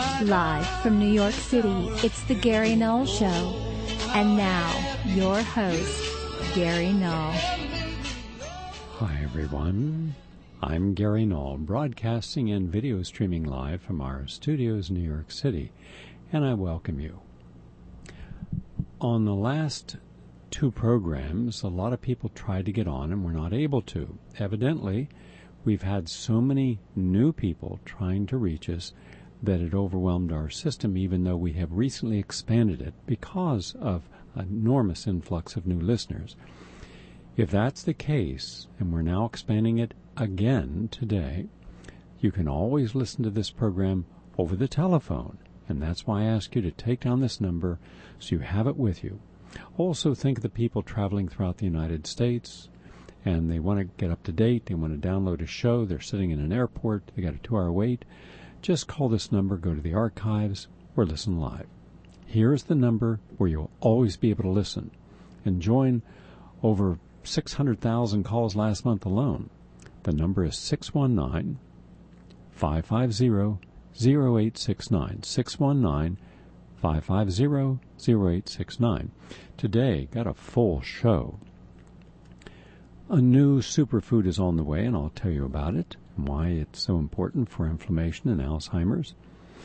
Live from New York City, it's the Gary Null Show. And now, your host, Gary Null. Hi, everyone. I'm Gary Null, broadcasting and video streaming live from our studios in New York City, and I welcome you. On the last two programs, a lot of people tried to get on and were not able to. Evidently, we've had so many new people trying to reach us that it overwhelmed our system, even though we have recently expanded it because of an enormous influx of new listeners. If that's the case, and we're now expanding it again today, you can always listen to this program over the telephone, and that's why I ask you to take down this number so you have it with you. Also, think of the people traveling throughout the United States, and they want to get up to date, they want to download a show, they're sitting in an airport, they got a 2-hour wait. Just call this number, go to the archives, or listen live. Here's the number where you'll always be able to listen and join over 600,000 calls last month alone. The number is 619-550-0869. 619-550-0869. Today, got a full show. A new superfood is on the way, and I'll tell you about it and why it's so important for inflammation and Alzheimer's.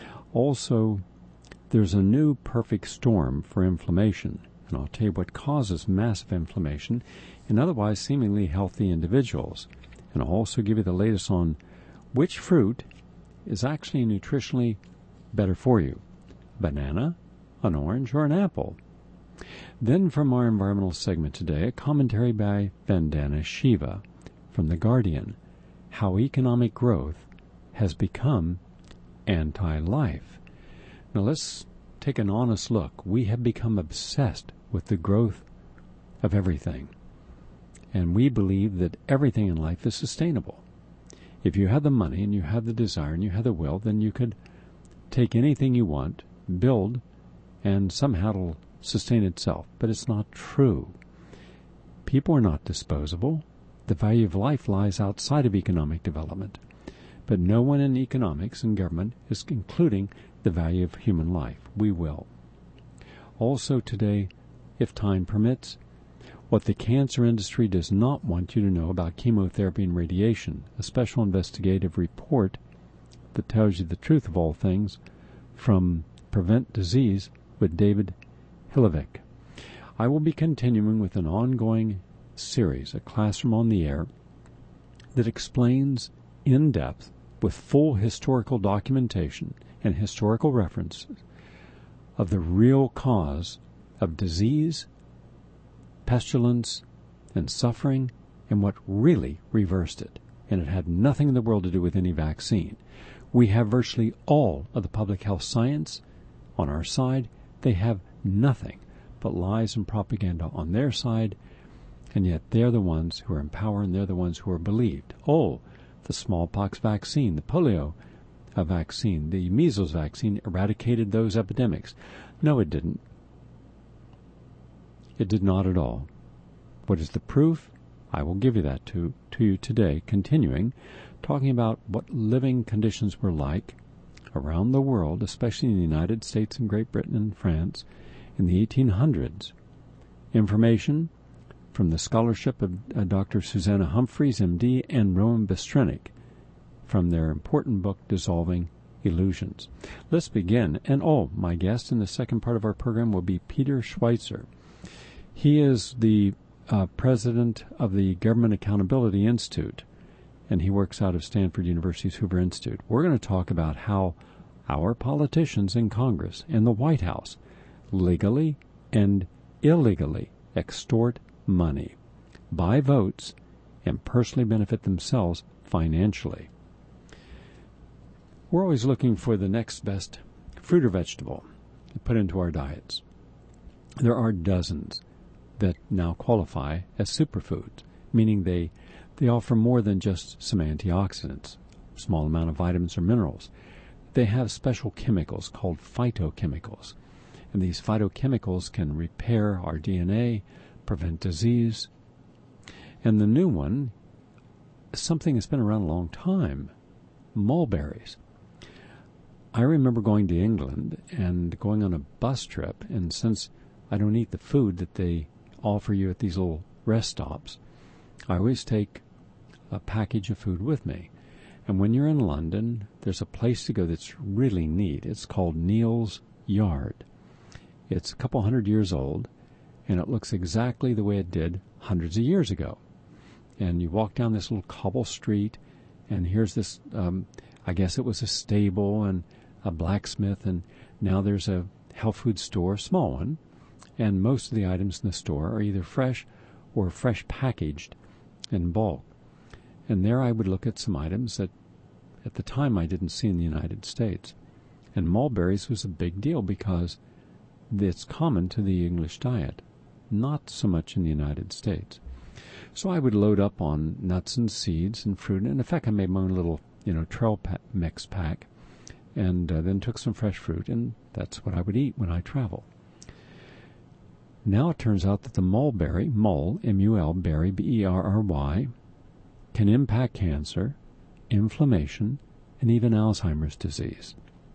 Also, there's a new perfect storm for inflammation, and I'll tell you what causes massive inflammation in otherwise seemingly healthy individuals. And I'll also give you the latest on which fruit is actually nutritionally better for you: banana, an orange, or an apple. Then from our environmental segment today, a commentary by Vandana Shiva from The Guardian, how economic growth has become anti-life. Now let's take an honest look. We have become obsessed with the growth of everything, and we believe that everything in life is sustainable. If you have the money and you have the desire and you have the will, then you could take anything you want, build, and somehow it'll sustain itself. But it's not true. People are not disposable. The value of life lies outside of economic development. But no one in economics and government is including the value of human life. We will. Also today, if time permits, what the cancer industry does not want you to know about chemotherapy and radiation, a special investigative report that tells you the truth of all things from Prevent Disease with David Hilevik. I will be continuing with an ongoing series, A Classroom on the Air, that explains in depth with full historical documentation and historical references of the real cause of disease, pestilence, and suffering, and what really reversed it. And it had nothing in the world to do with any vaccine. We have virtually all of the public health science on our side. They have nothing but lies and propaganda on their side, and yet they're the ones who are in power, and they're the ones who are believed. Oh, the smallpox vaccine, the polio vaccine, the measles vaccine eradicated those epidemics. No, it didn't. It did not at all. What is the proof? I will give you that to you today, continuing, talking about what living conditions were like around the world, especially in the United States and Great Britain and France, in the 1800s. Information from the scholarship of Dr. Susanna Humphreys, M.D., and Roman Bistrenik from their important book, Dissolving Illusions. Let's begin. And my guest in the second part of our program will be Peter Schweizer. He is the president of the Government Accountability Institute, and he works out of Stanford University's Hoover Institute. We're going to talk about how our politicians in Congress and the White House legally and illegally extort money, buy votes, and personally benefit themselves financially. We're always looking for the next best fruit or vegetable to put into our diets. There are dozens that now qualify as superfoods, meaning they offer more than just some antioxidants, small amount of vitamins or minerals. They have special chemicals called phytochemicals, and these phytochemicals can repair our DNA, prevent disease. And the new one is something that's been around a long time, mulberries. I remember going to England and going on a bus trip, and since I don't eat the food that they offer you at these little rest stops, I always take a package of food with me. And when you're in London, there's a place to go that's really neat. It's called Neal's Yard. It's a couple hundred years old, and it looks exactly the way it did hundreds of years ago. And you walk down this little cobble street, and here's this, I guess it was a stable and a blacksmith, and now there's a health food store, a small one, and most of the items in the store are either fresh or fresh packaged in bulk. And there I would look at some items that at the time I didn't see in the United States. And mulberries was a big deal because it's common to the English diet, not so much in the United States. So I would load up on nuts and seeds and fruit. And in fact, I made my own little, trail mix pack, and then took some fresh fruit, and that's what I would eat when I travel. Now it turns out that the mulberry, mull, M-U-L, berry, B-E-R-R-Y, can impact cancer, inflammation, and even Alzheimer's disease.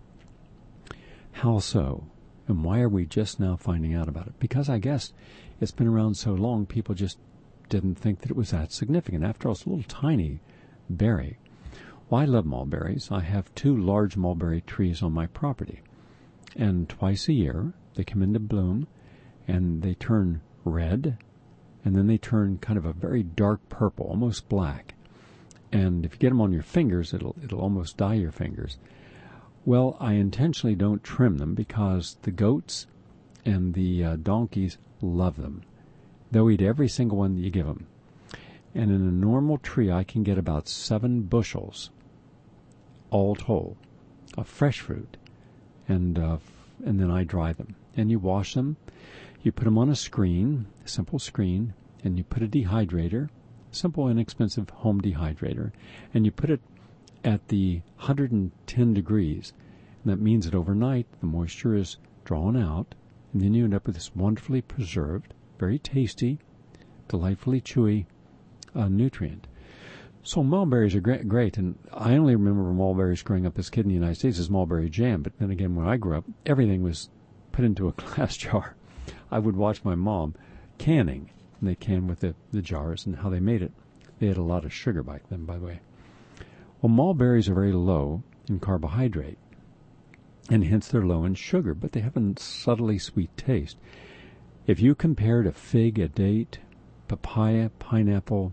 How so? And why are we just now finding out about it? Because I guess it's been around so long, people just didn't think that it was that significant. After all, it's a little tiny berry. Well, I love mulberries. I have 2 large mulberry trees on my property. And twice a year, they come into bloom, and they turn red, and then they turn kind of a very dark purple, almost black. And if you get them on your fingers, it'll almost dye your fingers. Well, I intentionally don't trim them because the goats and the donkeys love them. They'll eat every single one that you give them. And in a normal tree, I can get about 7 bushels, all told, of fresh fruit. And then I dry them. And you wash them. You put them on a screen, a simple screen, and you put a dehydrator, simple, inexpensive home dehydrator, and you put it at the 110 degrees. And that means that overnight the moisture is drawn out, and then you end up with this wonderfully preserved, very tasty, delightfully chewy nutrient. So mulberries are great, and I only remember mulberries growing up as a kid in the United States as mulberry jam, but then again, when I grew up, everything was put into a glass jar. I would watch my mom canning, and they canned with the jars and how they made it. They had a lot of sugar back then, by the way. Well, mulberries are very low in carbohydrate, and hence they're low in sugar, but they have a subtly sweet taste. If you compared a fig, a date, papaya, pineapple,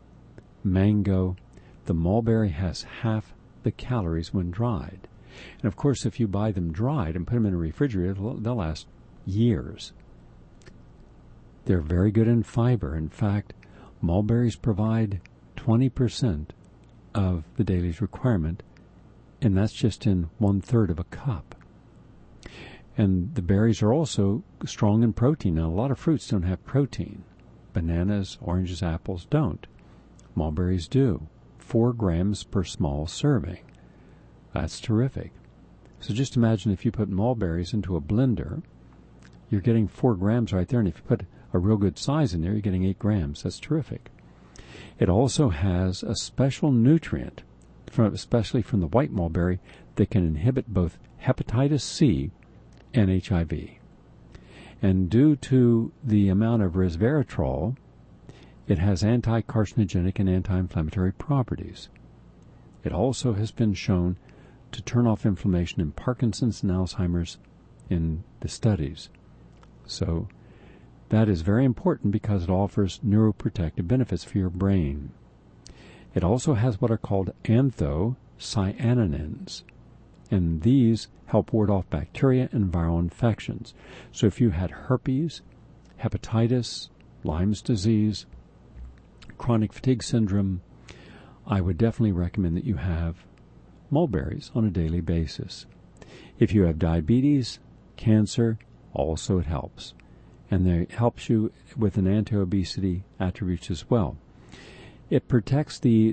mango, the mulberry has half the calories when dried. And of course, if you buy them dried and put them in a refrigerator, they'll last years. They're very good in fiber. In fact, mulberries provide 20% of the daily's requirement, and that's just in 1/3 of a cup. And the berries are also strong in protein. Now, a lot of fruits don't have protein. Bananas, oranges, apples don't. Mulberries do. 4 grams per small serving. That's terrific. So just imagine if you put mulberries into a blender, you're getting 4 grams right there, and if you put a real good size in there, you're getting 8 grams. That's terrific. It also has a special nutrient, especially from the white mulberry, that can inhibit both hepatitis C and HIV. And due to the amount of resveratrol, it has anti-carcinogenic and anti-inflammatory properties. It also has been shown to turn off inflammation in Parkinson's and Alzheimer's in the studies. So that is very important because it offers neuroprotective benefits for your brain. It also has what are called anthocyanins, and these help ward off bacteria and viral infections. So if you had herpes, hepatitis, Lyme's disease, chronic fatigue syndrome, I would definitely recommend that you have mulberries on a daily basis. If you have diabetes, cancer, also it helps. And it helps you with an anti-obesity attributes as well. It protects the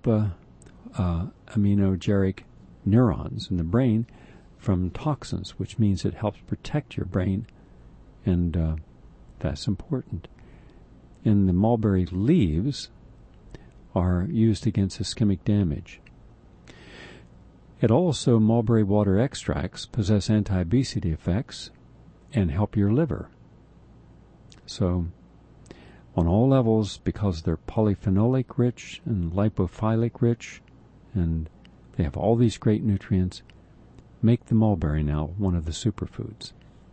dopaminergic neurons in the brain from toxins, which means it helps protect your brain, and that's important. And the mulberry leaves are used against ischemic damage. It also, mulberry water extracts possess anti-obesity effects and help your liver. So, on all levels, because they're polyphenolic rich and lipophilic rich, and they have all these great nutrients, make the mulberry now one of the superfoods.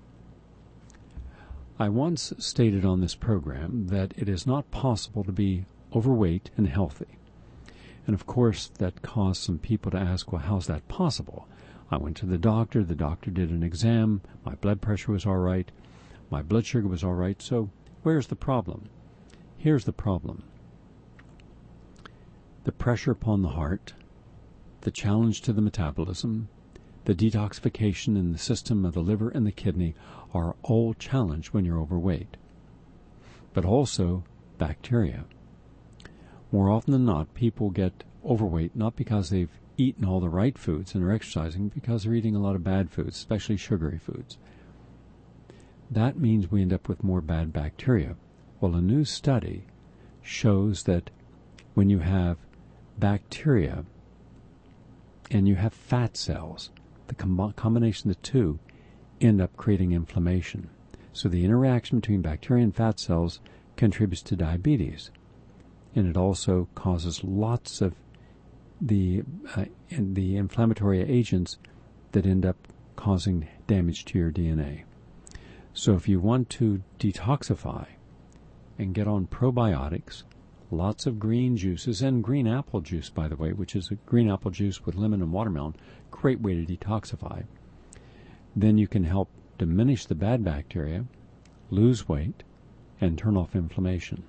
I once stated on this program that it is not possible to be overweight and healthy. And of course, that caused some people to ask, well, how's that possible? I went to the doctor did an exam, my blood pressure was all right, my blood sugar was all right, so where's the problem? Here's the problem. The pressure upon the heart, the challenge to the metabolism, the detoxification in the system of the liver and the kidney are all challenged when you're overweight. But also bacteria. More often than not, people get overweight not because they've eaten all the right foods and are exercising, because they're eating a lot of bad foods, especially sugary foods. That means we end up with more bad bacteria. Well, a new study shows that when you have bacteria and you have fat cells, the combination of the two end up creating inflammation. So the interaction between bacteria and fat cells contributes to diabetes. And it also causes lots of the inflammatory agents that end up causing damage to your DNA. So if you want to detoxify and get on probiotics, lots of green juices, and green apple juice, by the way, which is a green apple juice with lemon and watermelon, great way to detoxify, then you can help diminish the bad bacteria, lose weight, and turn off inflammation.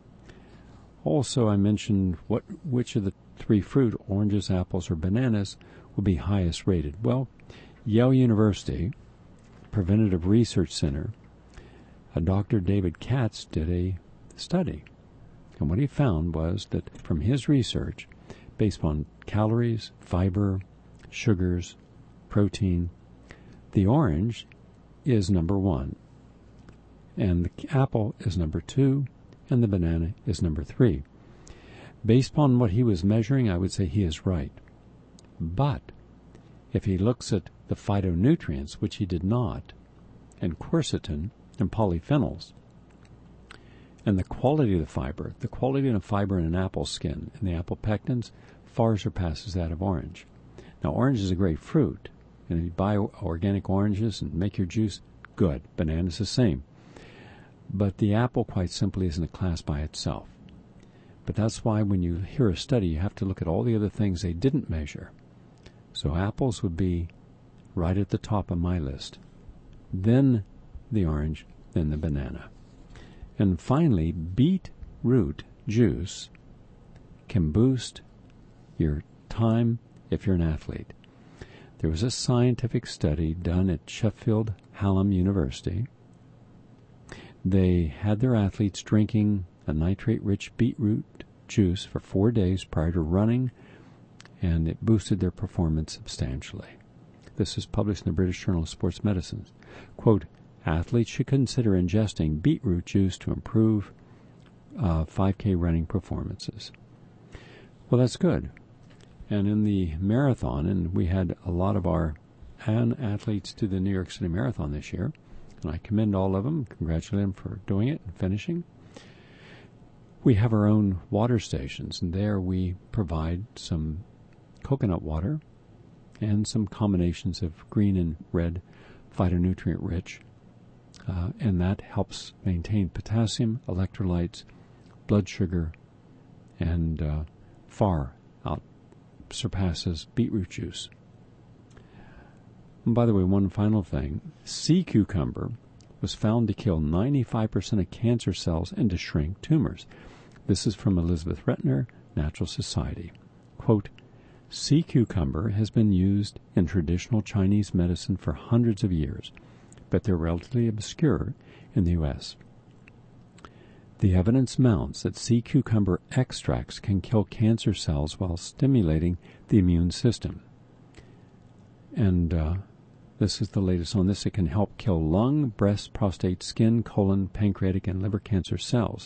Also, I mentioned which of the three fruit, oranges, apples, or bananas, will be highest rated. Well, Yale University Preventative Research Center, Dr. David Katz did a study. And what he found was that from his research, based on calories, fiber, sugars, protein, the orange is number 1, and the apple is number 2, and the banana is number 3. Based on what he was measuring, I would say he is right. But if he looks at the phytonutrients, which he did not, and quercetin and polyphenols, and the quality of the fiber in an apple skin and the apple pectins far surpasses that of orange. Now, orange is a great fruit, and if you buy organic oranges and make your juice, good. Banana's the same. But the apple, quite simply, is in a class by itself. But that's why when you hear a study, you have to look at all the other things they didn't measure. So apples would be right at the top of my list. Then the orange, then the banana. And finally, beetroot juice can boost your time if you're an athlete. There was a scientific study done at Sheffield Hallam University. They had their athletes drinking a nitrate-rich beetroot juice for 4 days prior to running, and it boosted their performance substantially. This is published in the British Journal of Sports Medicine. Quote, athletes should consider ingesting beetroot juice to improve 5K running performances. Well, that's good. And in the marathon, and we had a lot of our athletes to the New York City Marathon this year, and I commend all of them, congratulate them for doing it and finishing. We have our own water stations, and there we provide some coconut water and some combinations of green and red phytonutrient-rich, and that helps maintain potassium, electrolytes, blood sugar, and far out surpasses beetroot juice. And by the way, one final thing. Sea cucumber was found to kill 95% of cancer cells and to shrink tumors. This is from Elizabeth Retner, Natural Society. Quote, sea cucumber has been used in traditional Chinese medicine for hundreds of years, but they're relatively obscure in the U.S. The evidence mounts that sea cucumber extracts can kill cancer cells while stimulating the immune system. And this is the latest on this. It can help kill lung, breast, prostate, skin, colon, pancreatic, and liver cancer cells.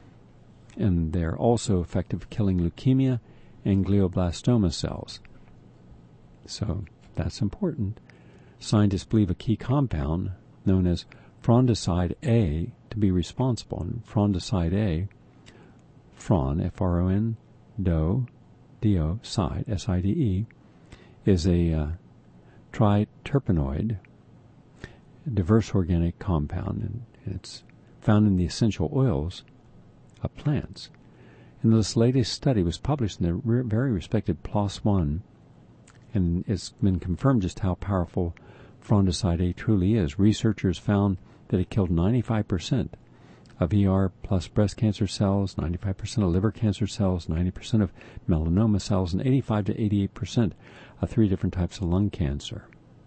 And they're also effective killing leukemia and glioblastoma cells. So that's important. Scientists believe a key compound known as frondoside A to be responsible. And frondoside A, fron, F-R-O-N, D-O, side, S-I-D-E, is a triterpenoid, diverse organic compound, and it's found in the essential oils of plants. And this latest study was published in the very respected PLOS One, and it's been confirmed just how powerful frondoside A truly is. Researchers found that it killed 95% of ER plus breast cancer cells, 95% of liver cancer cells, 90% of melanoma cells, and 85 to 88% of 3 different types of lung cancer.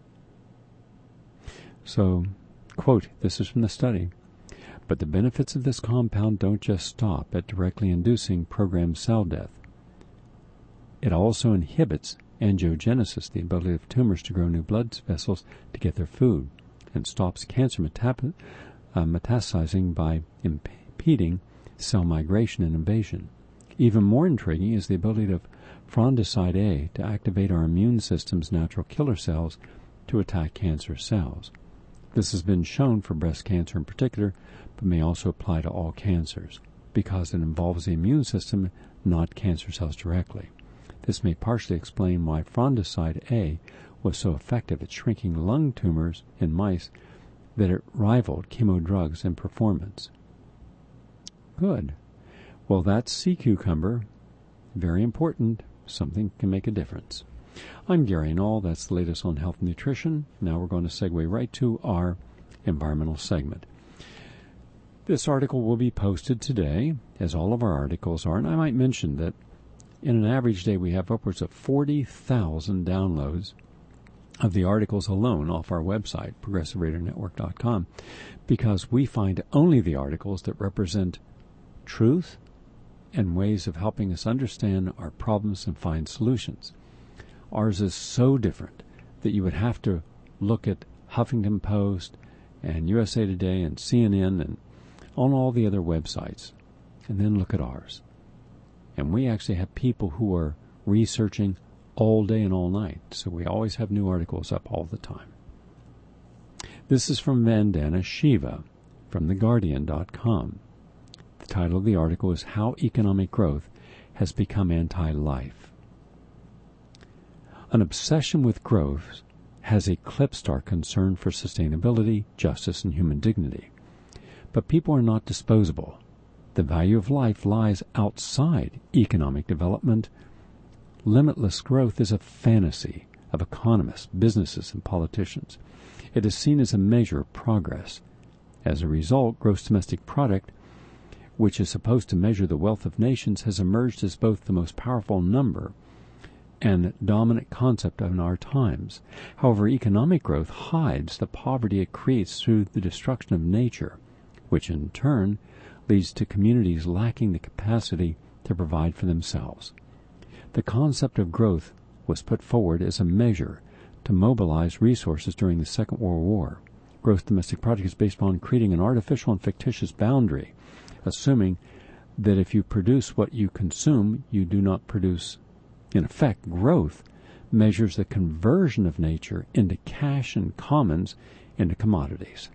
So, quote, this is from the study, but the benefits of this compound don't just stop at directly inducing programmed cell death. It also inhibits angiogenesis, the ability of tumors to grow new blood vessels to get their food, and stops cancer metastasizing by impeding cell migration and invasion. Even more intriguing is the ability of frondoside A to activate our immune system's natural killer cells to attack cancer cells. This has been shown for breast cancer in particular, but may also apply to all cancers, because it involves the immune system, not cancer cells directly. This may partially explain why frondoside A was so effective at shrinking lung tumors in mice that it rivaled chemo drugs in performance. Good. Well, that's sea cucumber. Very important. Something can make a difference. I'm Gary Null. That's the latest on health and nutrition. Now we're going to segue right to our environmental segment. This article will be posted today, as all of our articles are, and I might mention that in an average day we have upwards of 40,000 downloads of the articles alone off our website, ProgressiveRadioNetwork.com, because we find only the articles that represent truth and ways of helping us understand our problems and find solutions. Ours is so different that you would have to look at Huffington Post and USA Today and CNN and on all the other websites, and then look at ours. And we actually have people who are researching all day and all night, so we always have new articles up all the time. This is from Vandana Shiva from TheGuardian.com. The title of the article is How Economic Growth Has Become Anti-Life. An obsession with growth has eclipsed our concern for sustainability, justice, and human dignity. But people are not disposable. The value of life lies outside economic development. Limitless growth is a fantasy of economists, businesses, and politicians. It is seen as a measure of progress. As a result, gross domestic product, which is supposed to measure the wealth of nations, has emerged as both the most powerful number and dominant concept of our times. However, economic growth hides the poverty it creates through the destruction of nature, which in turn leads to communities lacking the capacity to provide for themselves. The concept of growth was put forward as a measure to mobilize resources during the Second World War. Gross domestic product is based upon creating an artificial and fictitious boundary, assuming that if you produce what you consume, you do not produce. In effect, growth measures the conversion of nature into cash and commons into commodities.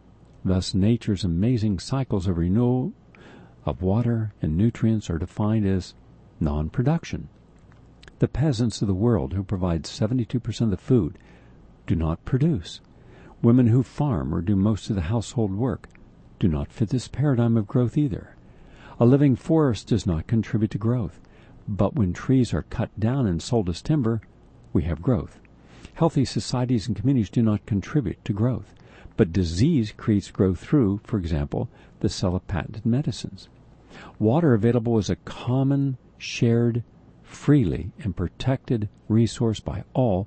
Thus, nature's amazing cycles of renewal of water and nutrients are defined as non-production. The peasants of the world, who provide 72% of the food, do not produce. Women who farm or do most of the household work do not fit this paradigm of growth either. A living forest does not contribute to growth, but when trees are cut down and sold as timber, we have growth. Healthy societies and communities do not contribute to growth, but disease creates growth through, for example, the sale of patented medicines. Water available as a common, shared, freely and protected resource by all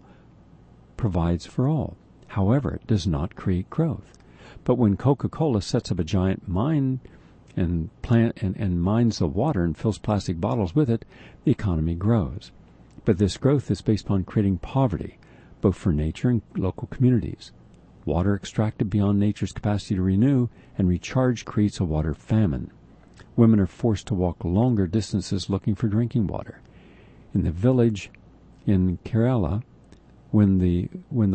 provides for all. However, it does not create growth. But when Coca-Cola sets up a giant mine and mines the water and fills plastic bottles with it, the economy grows. But this growth is based upon creating poverty, both for nature and local communities. Water extracted beyond nature's capacity to renew and recharge creates a water famine. Women are forced to walk longer distances looking for drinking water. In the village in Kerala, When the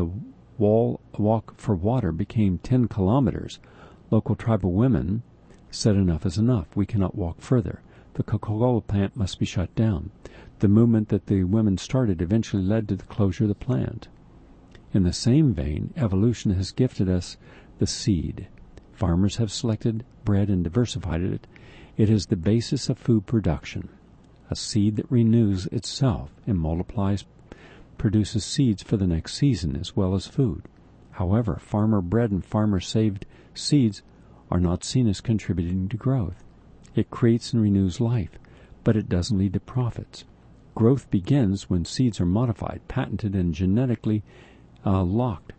walk for water became 10 kilometers, local tribal women said enough is enough. We cannot walk further. The Coca-Cola plant must be shut down. The movement that the women started eventually led to the closure of the plant. In the same vein, evolution has gifted us the seed. Farmers have selected, bred, and diversified it. It is the basis of food production. A seed that renews itself and multiplies produces seeds for the next season as well as food. However, farmer-bred and farmer-saved seeds are not seen as contributing to growth. It creates and renews life, but it doesn't lead to profits. Growth begins when seeds are modified, patented, and genetically locked,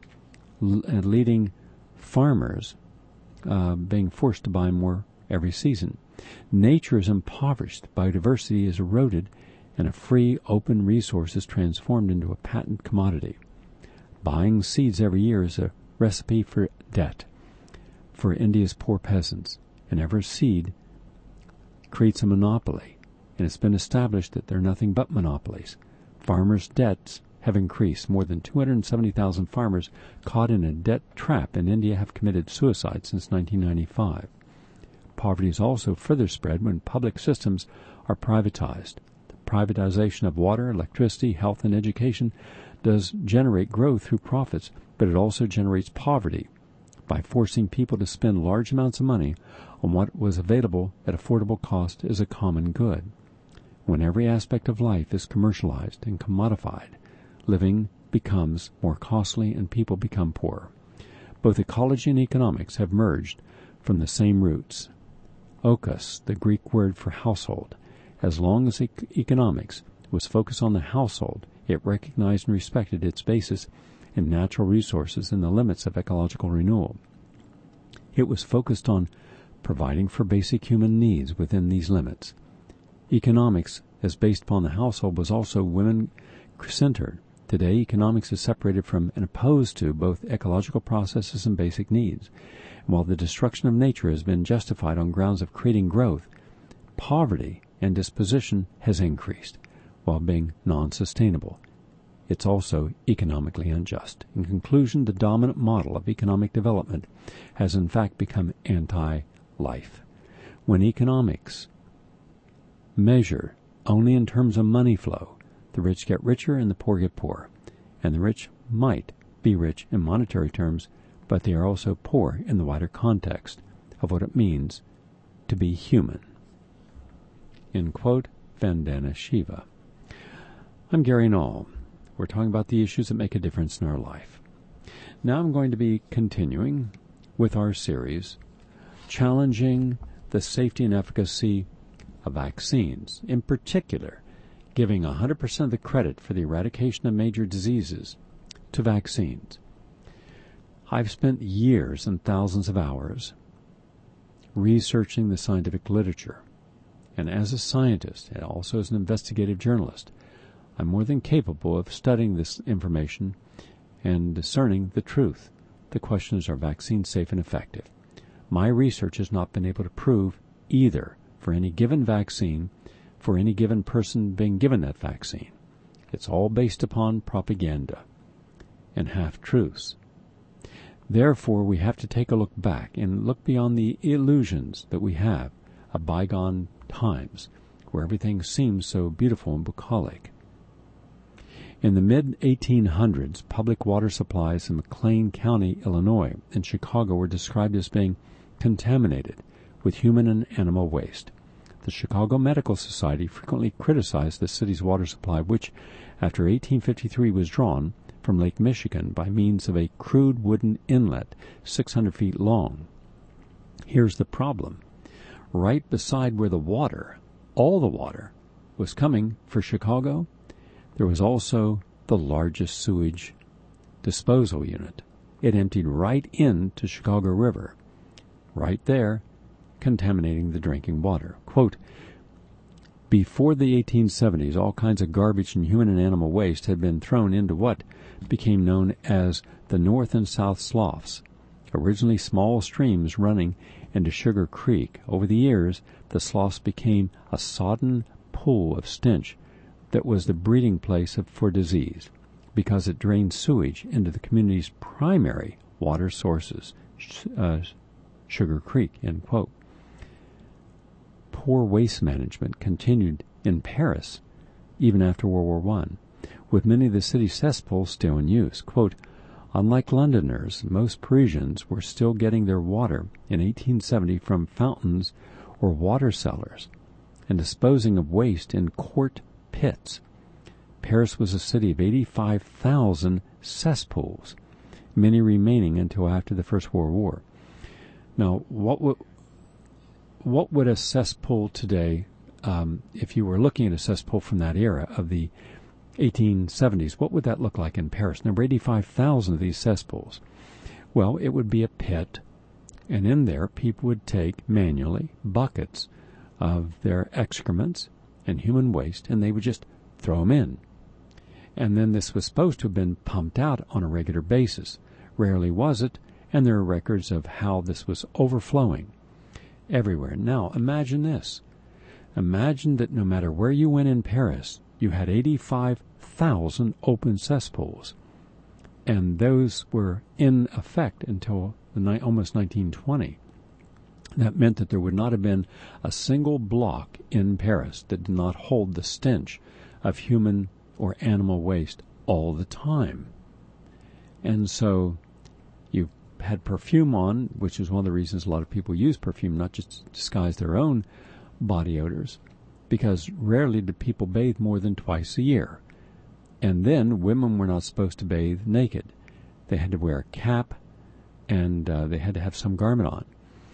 leading farmers being forced to buy more every season. Nature is impoverished, biodiversity is eroded, and a free, open resource is transformed into a patent commodity. Buying seeds every year is a recipe for debt for India's poor peasants, and every seed creates a monopoly, and it's been established that they're nothing but monopolies. Farmers' debts have increased. More than 270,000 farmers caught in a debt trap in India have committed suicide since 1995. Poverty is also further spread when public systems are privatized. The privatization of water, electricity, health, and education does generate growth through profits, but it also generates poverty by forcing people to spend large amounts of money on what was available at affordable cost as a common good. When every aspect of life is commercialized and commodified, living becomes more costly and people become poorer. Both ecology and economics have merged from the same roots. Oikos, the Greek word for household. As long as economics was focused on the household, it recognized and respected its basis in natural resources and the limits of ecological renewal. It was focused on providing for basic human needs within these limits. Economics, as based upon the household, was also women-centered. Today, economics is separated from and opposed to both ecological processes and basic needs. And while the destruction of nature has been justified on grounds of creating growth, poverty and disposition has increased while being non-sustainable. It's also economically unjust. In conclusion, the dominant model of economic development has in fact become anti-life. When economics measure only in terms of money flow, the rich get richer and the poor get poorer. And the rich might be rich in monetary terms, but they are also poor in the wider context of what it means to be human. End quote, Vandana Shiva. I'm Gary Null. We're talking about the issues that make a difference in our life. Now I'm going to be continuing with our series, challenging the safety and efficacy of vaccines, in particular, giving 100% of the credit for the eradication of major diseases to vaccines. I've spent years and thousands of hours researching the scientific literature, and as a scientist and also as an investigative journalist, I'm more than capable of studying this information and discerning the truth. The question is, are vaccines safe and effective? My research has not been able to prove either for any given vaccine, for any given person being given that vaccine. It's all based upon propaganda and half-truths. Therefore, we have to take a look back and look beyond the illusions that we have of bygone times, where everything seems so beautiful and bucolic. In the mid-1800s, public water supplies in McLean County, Illinois, and Chicago were described as being contaminated with human and animal waste. The Chicago Medical Society frequently criticized the city's water supply, which, after 1853, was drawn from Lake Michigan by means of a crude wooden inlet 600 feet long. Here's the problem. Right beside where the water, all the water, was coming for Chicago, there was also the largest sewage disposal unit. It emptied right into Chicago River, right there, contaminating the drinking water. Quote, before the 1870s, all kinds of garbage and human and animal waste had been thrown into what became known as the North and South Sloughs, originally small streams running into Sugar Creek. Over the years, the sloughs became a sodden pool of stench that was the breeding place for disease. because it drained sewage into the community's primary water sources, Sugar Creek, end quote. Poor waste management continued in Paris even after World War I, with many of the city's cesspools still in use. Quote, unlike Londoners, most Parisians were still getting their water in 1870 from fountains or water cellars and disposing of waste in quart pits. Paris was a city of 85,000 cesspools, many remaining until after the First World War. Now, what would a cesspool today, if you were looking at a cesspool from that era of the 1870s, what would that look like in Paris? There were 85,000 of these cesspools. Well, it would be a pit, and in there people would take manually buckets of their excrements and human waste, and they would just throw them in. And then this was supposed to have been pumped out on a regular basis. Rarely was it, and there are records of how this was overflowing everywhere. Now, imagine this. Imagine that no matter where you went in Paris, you had 85,000 open cesspools, and those were in effect until almost 1920. That meant that there would not have been a single block in Paris that did not hold the stench of human or animal waste all the time. And so you had perfume on, which is one of the reasons a lot of people use perfume, not just to disguise their own body odors, because rarely did people bathe more than twice a year. And then women were not supposed to bathe naked. They had to wear a cap, and they had to have some garment on.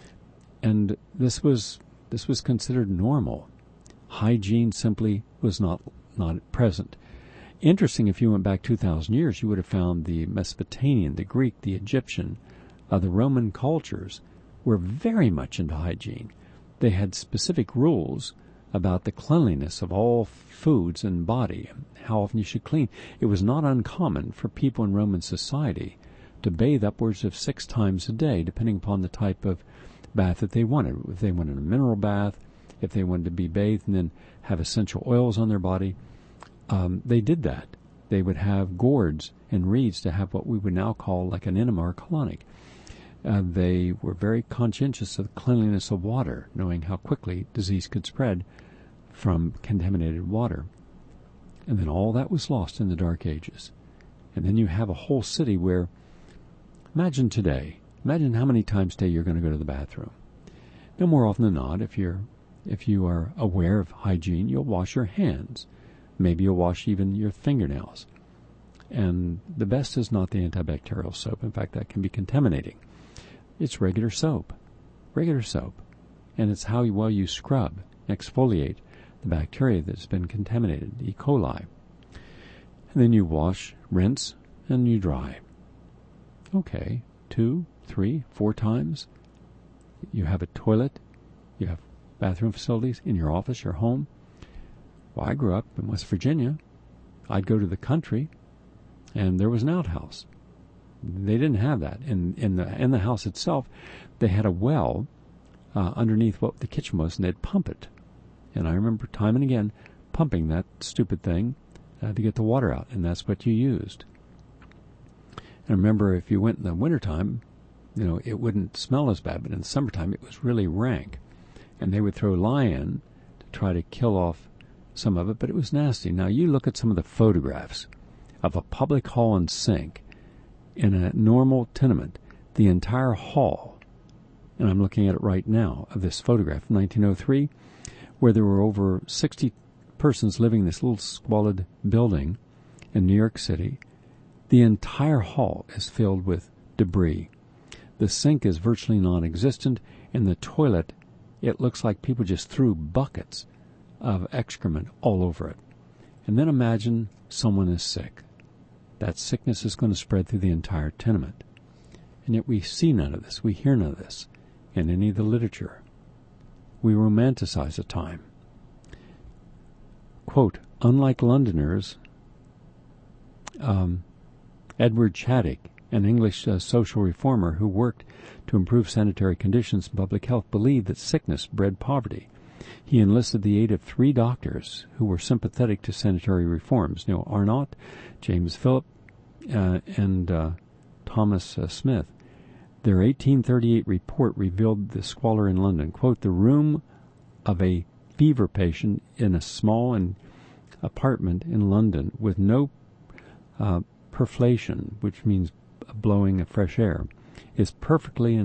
And this was considered normal. Hygiene simply was not present. Interesting, if you went back 2,000 years, you would have found the Mesopotamian, the Greek, the Egyptian, the Roman cultures were very much into hygiene. They had specific rules about the cleanliness of all foods and body, how often you should clean. It was not uncommon for people in Roman society to bathe upwards of 6 times a day, depending upon the type of bath that they wanted. If they wanted a mineral bath, if they wanted to be bathed and then have essential oils on their body, they did that. They would have gourds and reeds to have what we would now call like an enema or colonic. They were very conscientious of the cleanliness of water, knowing how quickly disease could spread from contaminated water. And then all that was lost in the Dark Ages. And then you have a whole city where, imagine today, imagine how many times a day you're going to go to the bathroom. No more often than not, if you are aware of hygiene, you'll wash your hands. Maybe you'll wash even your fingernails. And the best is not the antibacterial soap. In fact, that can be contaminating. It's regular soap. And it's how well you scrub, exfoliate the bacteria that's been contaminated, E. coli. And then you wash, rinse, and you dry. Okay, 2, 3, 4 times. You have a toilet. You have bathroom facilities in your office, your home. Well, I grew up in West Virginia. I'd go to the country, and there was an outhouse. They didn't have that. In the house itself, they had a well underneath what the kitchen was, and they'd pump it. And I remember time and again pumping that stupid thing to get the water out, and that's what you used. And I remember if you went in the wintertime, it wouldn't smell as bad, but in the summertime it was really rank. And they would throw lye in to try to kill off some of it, but it was nasty. Now you look at some of the photographs of a public hall and sink in a normal tenement, the entire hall, and I'm looking at it right now, of this photograph, 1903, where there were over 60 persons living in this little squalid building in New York City. The entire hall is filled with debris. The sink is virtually non-existent, and the toilet, it looks like people just threw buckets of excrement all over it. And then imagine someone is sick. That sickness is going to spread through the entire tenement. And yet we see none of this, we hear none of this in any of the literature. We romanticize a time. Quote, unlike Londoners, Edward Chaddick, an English social reformer who worked to improve sanitary conditions and public health, believed that sickness bred poverty. He enlisted the aid of 3 doctors who were sympathetic to sanitary reforms, Neil Arnott, James Phillip, and Thomas Smith. Their 1838 report revealed the squalor in London. Quote, the room of a fever patient in a small apartment in London with no perflation, which means blowing of fresh air, is perfectly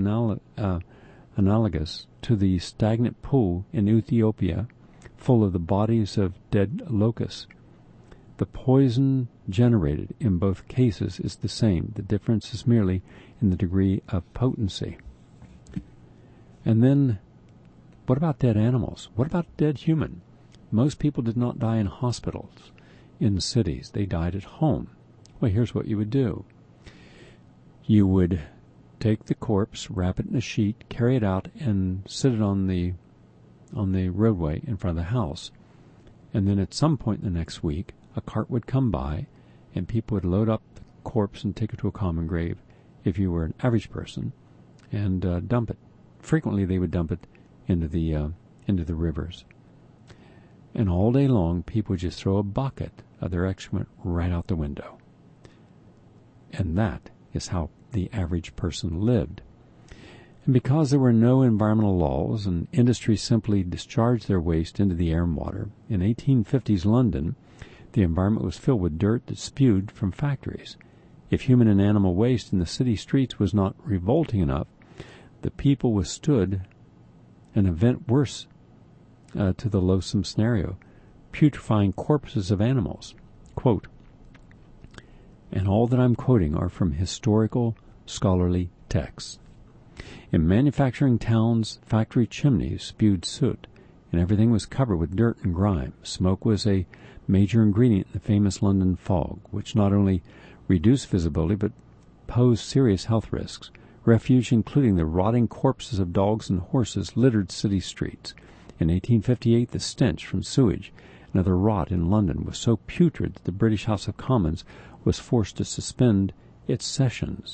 analogous to the stagnant pool in Ethiopia full of the bodies of dead locusts. The poison generated in both cases is the same. The difference is merely in the degree of potency. And then, what about dead animals? What about dead human? Most people did not die in hospitals, in cities. They died at home. Well, here's what you would do. You would take the corpse, wrap it in a sheet, carry it out, and sit it on the roadway in front of the house. And then at some point in the next week, a cart would come by, and people would load up the corpse and take it to a common grave, if you were an average person, and dump it. Frequently, they would dump it into the rivers. And all day long, people would just throw a bucket of their excrement right out the window. And that is how the average person lived. And because there were no environmental laws and industry simply discharged their waste into the air and water, in 1850s London, the environment was filled with dirt that spewed from factories. If human and animal waste in the city streets was not revolting enough, the people withstood an event worse to the loathsome scenario, putrefying corpses of animals. Quote, and all that I'm quoting are from historical, scholarly texts. In manufacturing towns, factory chimneys spewed soot, and everything was covered with dirt and grime. Smoke was a major ingredient in the famous London fog, which not only reduced visibility but posed serious health risks. Refuge, including the rotting corpses of dogs and horses, littered city streets. In 1858, the stench from sewage and other rot in London was so putrid that the British House of Commons was forced to suspend its sessions.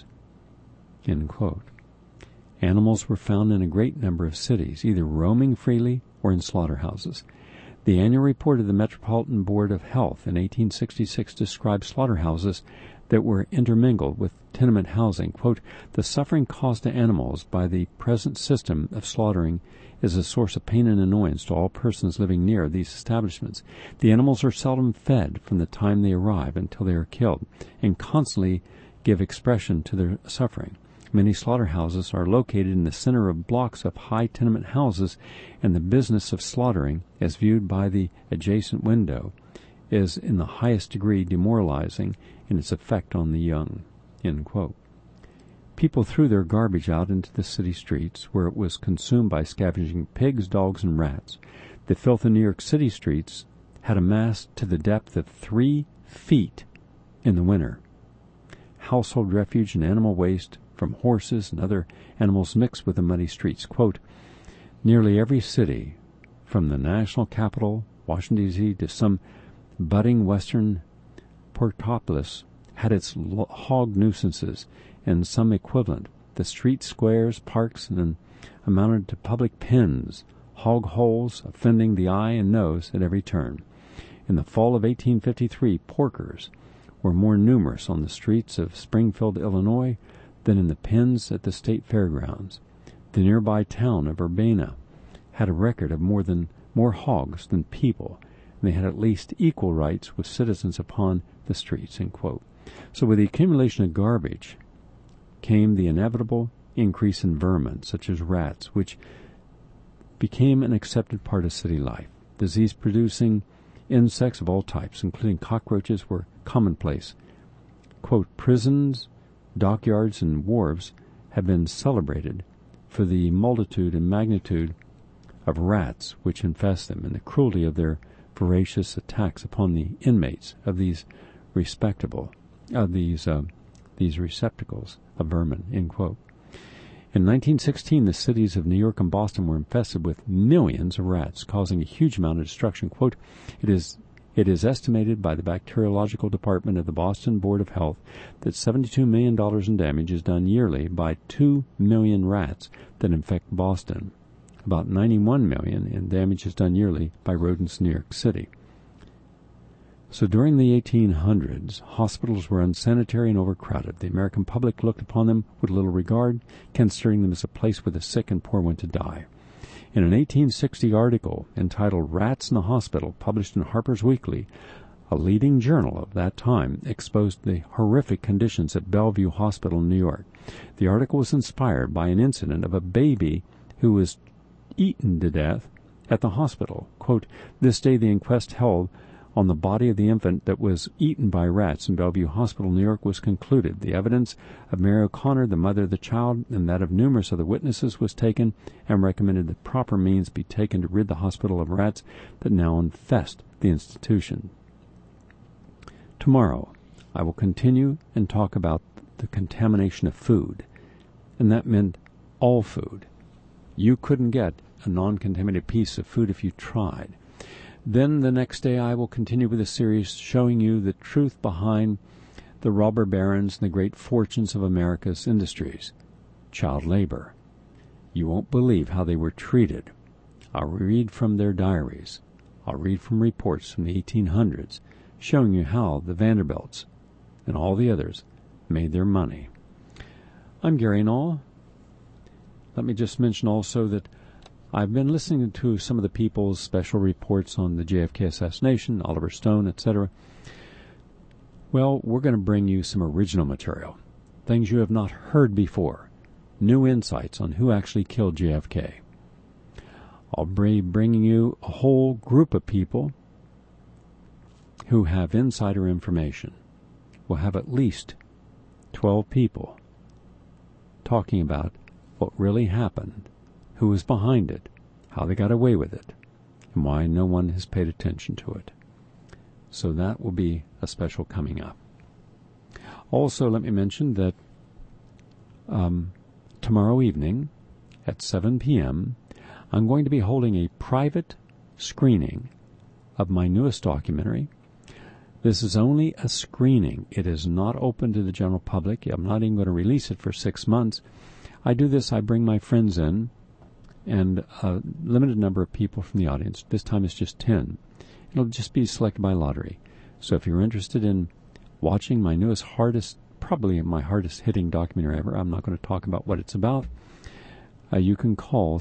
End quote. Animals were found in a great number of cities, either roaming freely or in slaughterhouses. The annual report of the Metropolitan Board of Health in 1866 described slaughterhouses that were intermingled with tenement housing. Quote, the suffering caused to animals by the present system of slaughtering is a source of pain and annoyance to all persons living near these establishments. The animals are seldom fed from the time they arrive until they are killed, and constantly give expression to their suffering. Many slaughterhouses are located in the center of blocks of high tenement houses, and the business of slaughtering, as viewed by the adjacent window, is in the highest degree demoralizing in its effect on the young. End quote. People threw their garbage out into the city streets, where it was consumed by scavenging pigs, dogs, and rats. The filth in New York City streets had amassed to the depth of 3 feet in the winter. Household refuse and animal waste from horses and other animals mixed with the muddy streets. Quote, nearly every city, from the national capital, Washington, D.C., to some budding western portopolis, had its hog nuisances and some equivalent. The street squares, parks, and amounted to public pens, hog holes offending the eye and nose at every turn. In the fall of 1853, porkers were more numerous on the streets of Springfield, Illinois, than in the pens at the state fairgrounds. The nearby town of Urbana had a record of more hogs than people, and they had at least equal rights with citizens upon the streets. End quote. So with the accumulation of garbage came the inevitable increase in vermin, such as rats, which became an accepted part of city life. Disease-producing insects of all types, including cockroaches, were commonplace. Quote, prisons, dockyards, and wharves have been celebrated for the multitude and magnitude of rats which infest them, and the cruelty of their voracious attacks upon the inmates of these receptacles of vermin. End quote. In 1916, the cities of New York and Boston were infested with millions of rats, causing a huge amount of destruction. Quote, it is estimated by the bacteriological department of the Boston Board of Health that $72 million in damage is done yearly by 2 million rats that infect Boston. About $91 million in damage is done yearly by rodents in New York City. So during the 1800s, hospitals were unsanitary and overcrowded. The American public looked upon them with little regard, considering them as a place where the sick and poor went to die. In an 1860 article entitled Rats in the Hospital, published in Harper's Weekly, a leading journal of that time, exposed the horrific conditions at Bellevue Hospital in New York. The article was inspired by an incident of a baby who was eaten to death at the hospital. Quote, "This day the inquest held on the body of the infant that was eaten by rats in Bellevue Hospital, New York, was concluded. The evidence of Mary O'Connor, the mother of the child, and that of numerous other witnesses was taken and recommended that proper means be taken to rid the hospital of rats that now infest the institution." Tomorrow, I will continue and talk about the contamination of food, and that meant all food. You couldn't get a non-contaminated piece of food if you tried. Then the next day I will continue with a series showing you the truth behind the robber barons and the great fortunes of America's industries. Child labor. You won't believe how they were treated. I'll read from their diaries. I'll read from reports from the 1800s, showing you how the Vanderbilts and all the others made their money. I'm Gary Null. Let me just mention also that I've been listening to some of the people's special reports on the JFK assassination, Oliver Stone, etc. Well, we're going to bring you some original material, things you have not heard before, new insights on who actually killed JFK. I'll be bringing you a whole group of people who have insider information. We'll have at least 12 people talking about what really happened, who was behind it, how they got away with it, and why no one has paid attention to it. So that will be a special coming up. Also, let me mention that tomorrow evening at 7 p.m., I'm going to be holding a private screening of my newest documentary. This is only a screening. It is not open to the general public. I'm not even going to release it for 6 months. I do this, I bring my friends in, and a limited number of people from the audience. This time it's just 10. It'll just be selected by lottery. So if you're interested in watching my newest, probably my hardest hitting documentary ever, I'm not going to talk about what it's about, you can call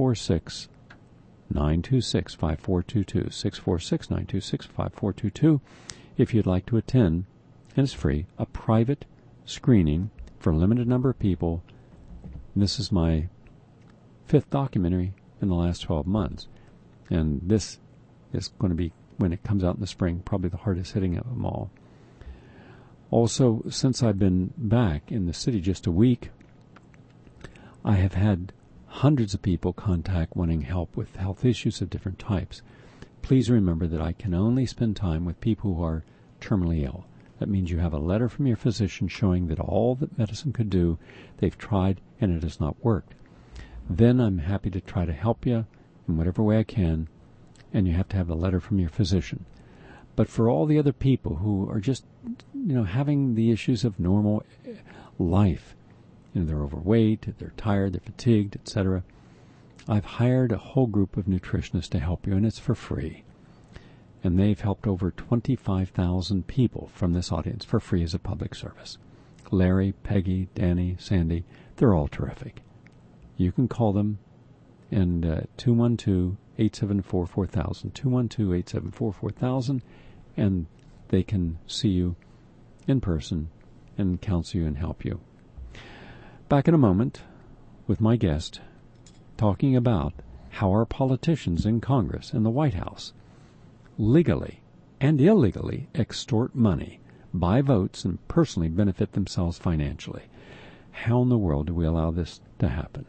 646-926-5422, 646-926-5422, if you'd like to attend, and it's free, a private screening for a limited number of people. This is my 5th documentary in the last 12 months, and this is going to be, when it comes out in the spring, probably the hardest hitting of them all. Also, since I've been back in the city just a week, I have had hundreds of people contact wanting help with health issues of different types. Please remember that I can only spend time with people who are terminally ill. That means you have a letter from your physician showing that all that medicine could do, they've tried and it has not worked. Then I'm happy to try to help you in whatever way I can, and you have to have a letter from your physician. But for all the other people who are just, having the issues of normal life, they're overweight, they're tired, they're fatigued, etc., I've hired a whole group of nutritionists to help you, and it's for free. And they've helped over 25,000 people from this audience for free as a public service. Larry, Peggy, Danny, Sandy, they're all terrific. You can call them, and 212-874-4000, 212-874-4000, and they can see you in person and counsel you and help you. Back in a moment with my guest, talking about how our politicians in Congress and the White House legally and illegally extort money, buy votes, and personally benefit themselves financially. How in the world do we allow this to happen?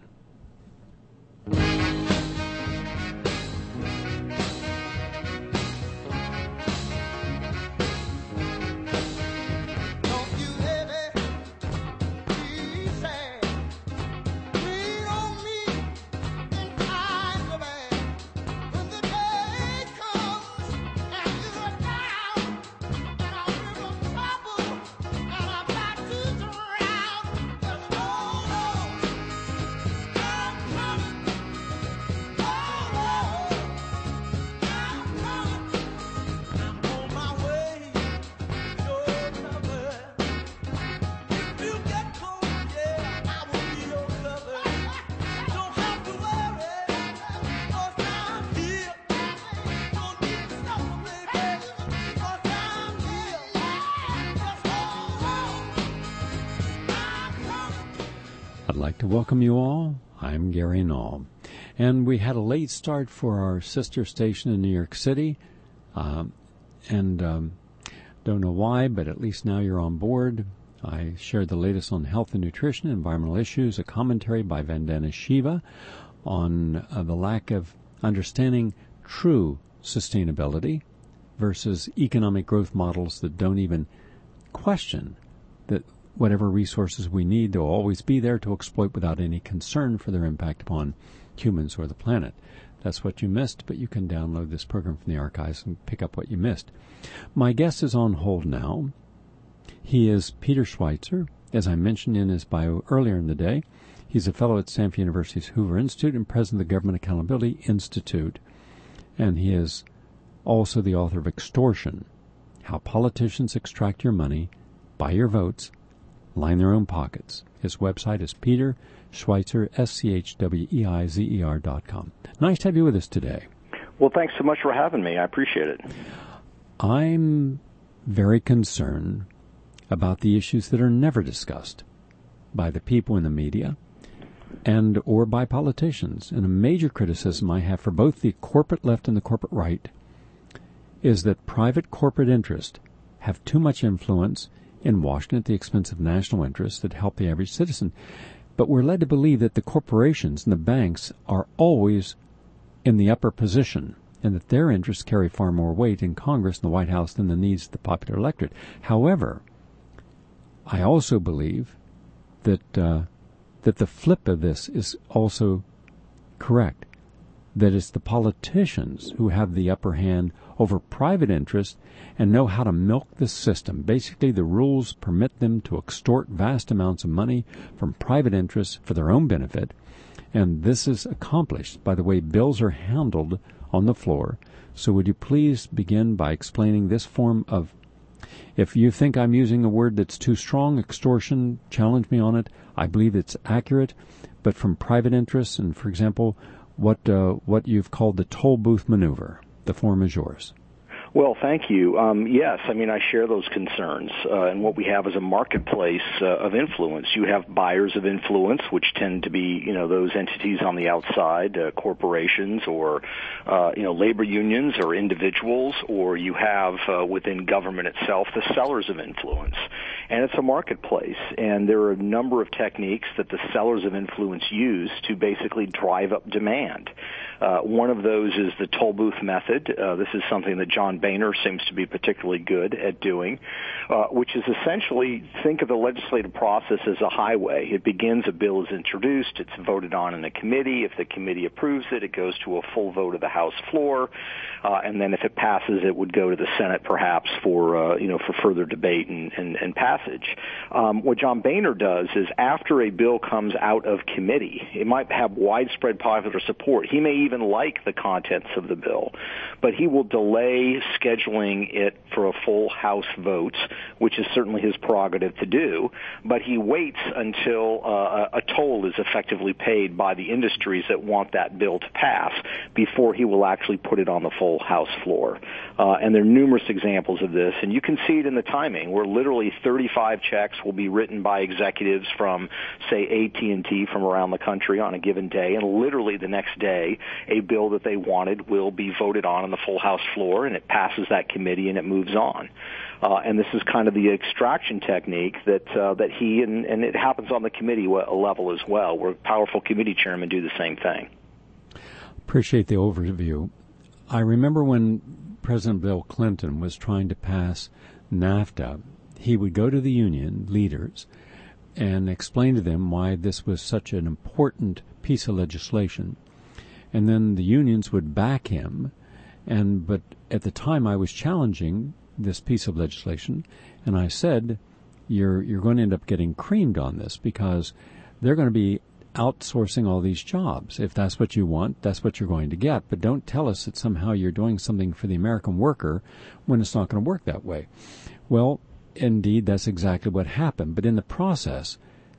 like to welcome you all. I'm Gary Null. And we had a late start for our sister station in New York City. Don't know why, but at least now you're on board. I shared the latest on health and nutrition, environmental issues, a commentary by Vandana Shiva on the lack of understanding true sustainability versus economic growth models that don't even question that whatever resources we need, they'll always be there to exploit without any concern for their impact upon humans or the planet. That's what you missed, but you can download this program from the archives and pick up what you missed. My guest is on hold now. He is Peter Schweizer, as I mentioned in his bio earlier in the day. He's a fellow at Stanford University's Hoover Institute and president of the Government Accountability Institute. And he is also the author of Extortion, How Politicians Extract Your Money, Buy Your Votes, Line Their Own Pockets. His website is Peter Schweizer, SCHWEIZER.com. Nice to have you with us today. Well, thanks so much for having me. I appreciate it. I'm very concerned about the issues that are never discussed by the people in the media and or by politicians. And a major criticism I have for both the corporate left and the corporate right is that private corporate interests have too much influence in Washington at the expense of national interests that help the average citizen. But we're led to believe that the corporations and the banks are always in the upper position and that their interests carry far more weight in Congress and the White House than the needs of the popular electorate. However, I also believe that that the flip of this is also correct, that it's the politicians who have the upper hand over private interests and know how to milk the system. Basically, the rules permit them to extort vast amounts of money from private interests for their own benefit, and this is accomplished by the way bills are handled on the floor. So would you please begin by explaining this form of, if you think I'm using a word that's too strong, extortion, challenge me on it. I believe it's accurate, but from private interests, and for example, what you've called the toll booth maneuver. The form is yours. Well, thank you. Yes, I mean, I share those concerns. And what we have is a marketplace of influence. You have buyers of influence, which tend to be, those entities on the outside, corporations or, labor unions or individuals, or you have within government itself the sellers of influence. And it's a marketplace. And there are a number of techniques that the sellers of influence use to basically drive up demand. One of those is the toll booth method. This is something that John Boehner seems to be particularly good at doing, which is essentially think of the legislative process as a highway. It begins, a bill is introduced, it's voted on in a committee. If the committee approves it, it goes to a full vote of the House floor, and then if it passes, it would go to the Senate perhaps for further debate and passage. What John Boehner does is after a bill comes out of committee, it might have widespread popular support. He may even like the contents of the bill, but he will delay scheduling it for a full House vote, which is certainly his prerogative to do, but he waits until a toll is effectively paid by the industries that want that bill to pass before he will actually put it on the full House floor. And there are numerous examples of this, and you can see it in the timing, where literally 35 checks will be written by executives from, say, AT&T from around the country on a given day, and literally the next day, a bill that they wanted will be voted on the full House floor, and it passes that committee and it moves on. And this is kind of the extraction technique that he, and it happens on the committee level as well, where powerful committee chairmen do the same thing. Appreciate the overview. I remember when President Bill Clinton was trying to pass NAFTA, he would go to the union leaders and explain to them why this was such an important piece of legislation. And then the unions would back him. But at the time I was challenging this piece of legislation, and I said, you're going to end up getting creamed on this because they're going to be outsourcing all these jobs. If that's what you want, that's what you're going to get. But don't tell us that somehow you're doing something for the American worker when it's not going to work that way. Well, indeed, that's exactly what happened. But in the process,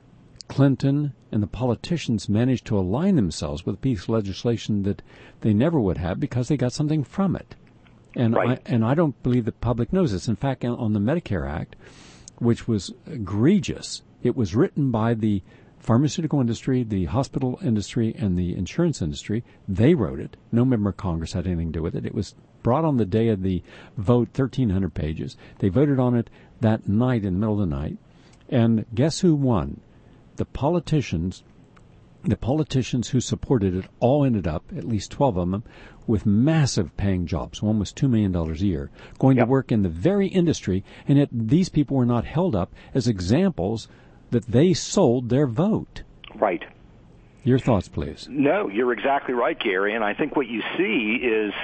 Clinton and the politicians managed to align themselves with a piece of legislation that they never would have because they got something from it. And right. I don't believe the public knows this. In fact, on the Medicare Act, which was egregious, it was written by the pharmaceutical industry, the hospital industry, and the insurance industry. They wrote it. No member of Congress had anything to do with it. It was brought on the day of the vote, 1,300 pages. They voted on it that night in the middle of the night. And guess who won? The politicians who supported it all ended up, at least 12 of them, with massive paying jobs. One was $2 million a year, going to work in the very industry, and yet these people were not held up as examples that they sold their vote. Right. Your thoughts, please. No, you're exactly right, Gary. And I think what you see is,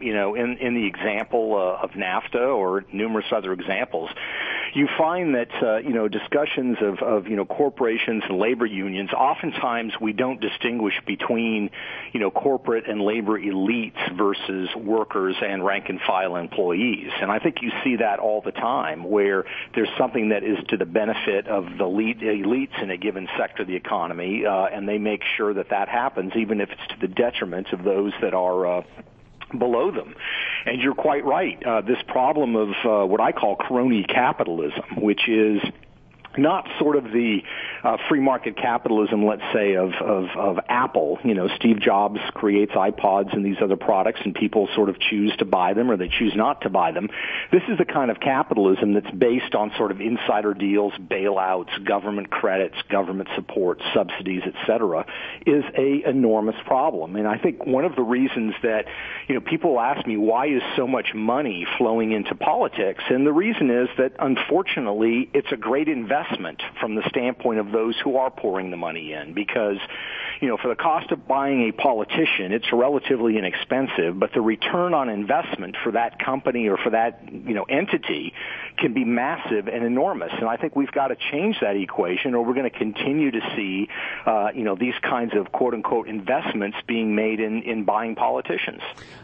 in the example of NAFTA or numerous other examples, you find that, discussions of corporations and labor unions, oftentimes we don't distinguish between, corporate and labor elites versus workers and rank and file employees. And I think you see that all the time where there's something that is to the benefit of the elites in a given sector of the economy, and they make sure that happens, even if it's to the detriment of those that are below them. And you're quite right. This problem of what I call crony capitalism, which is not sort of the free market capitalism, let's say, of Apple. Steve Jobs creates iPods and these other products, and people sort of choose to buy them or they choose not to buy them. This is the kind of capitalism that's based on sort of insider deals, bailouts, government credits, government support, subsidies, etc., is a enormous problem. And I think one of the reasons that, people ask me, why is so much money flowing into politics? And the reason is that, unfortunately, it's a great investment from the standpoint of those who are pouring the money in, because for the cost of buying a politician, it's relatively inexpensive, but the return on investment for that company or for that entity can be massive and enormous. And I think we've got to change that equation, or we're going to continue to see these kinds of quote unquote investments being made in buying politicians.